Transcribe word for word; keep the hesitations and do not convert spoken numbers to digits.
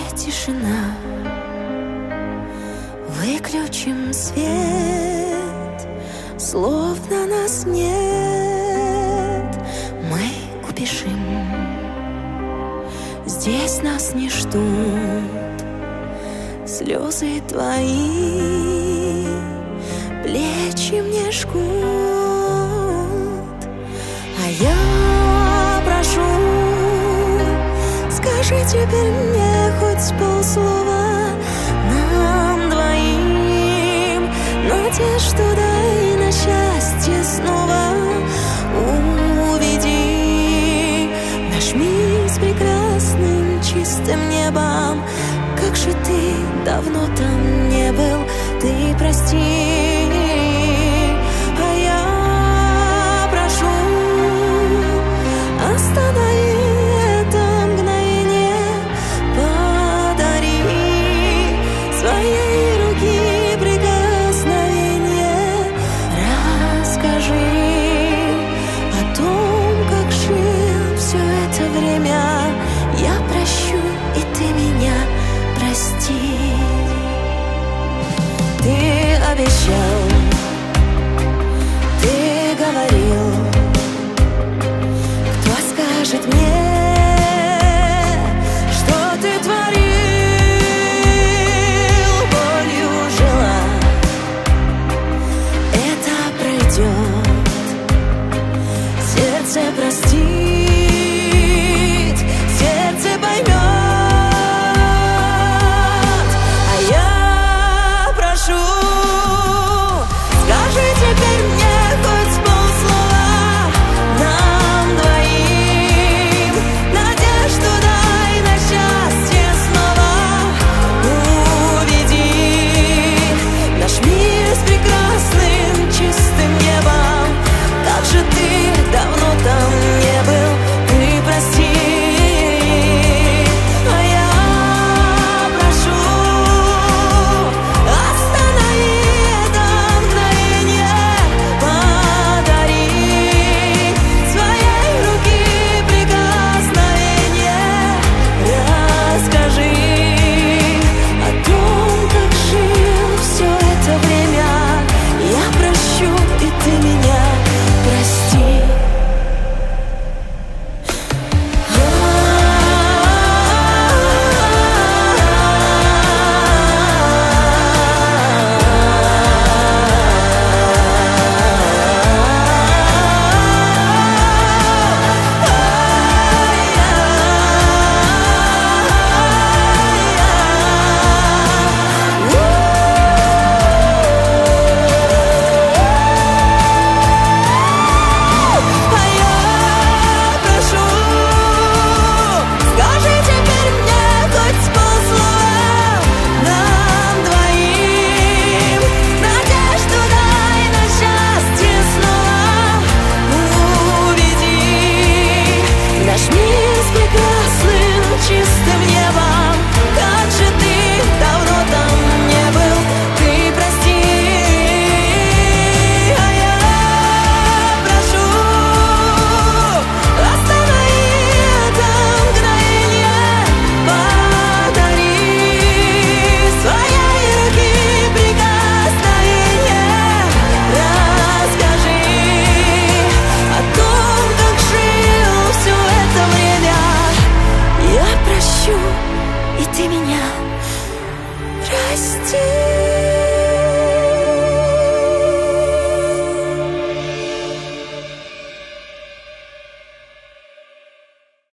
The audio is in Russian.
тишина. Выключим свет, словно нас нет. Мы убежим, здесь нас не ждут. Слезы твои плечи мне жгут. А я прошу, скажи теперь мне хоть полслова. Нам двоим надежду дай на счастье снова. Уведи наш мир с прекрасным чистым небом. Как же ты давно там не был, ты прости. А я прошу, останови это мгновение. Подари своей руки прикосновение. Расскажи о том, как жил все это время. Я прощу, и ты меня прости. Ты обещал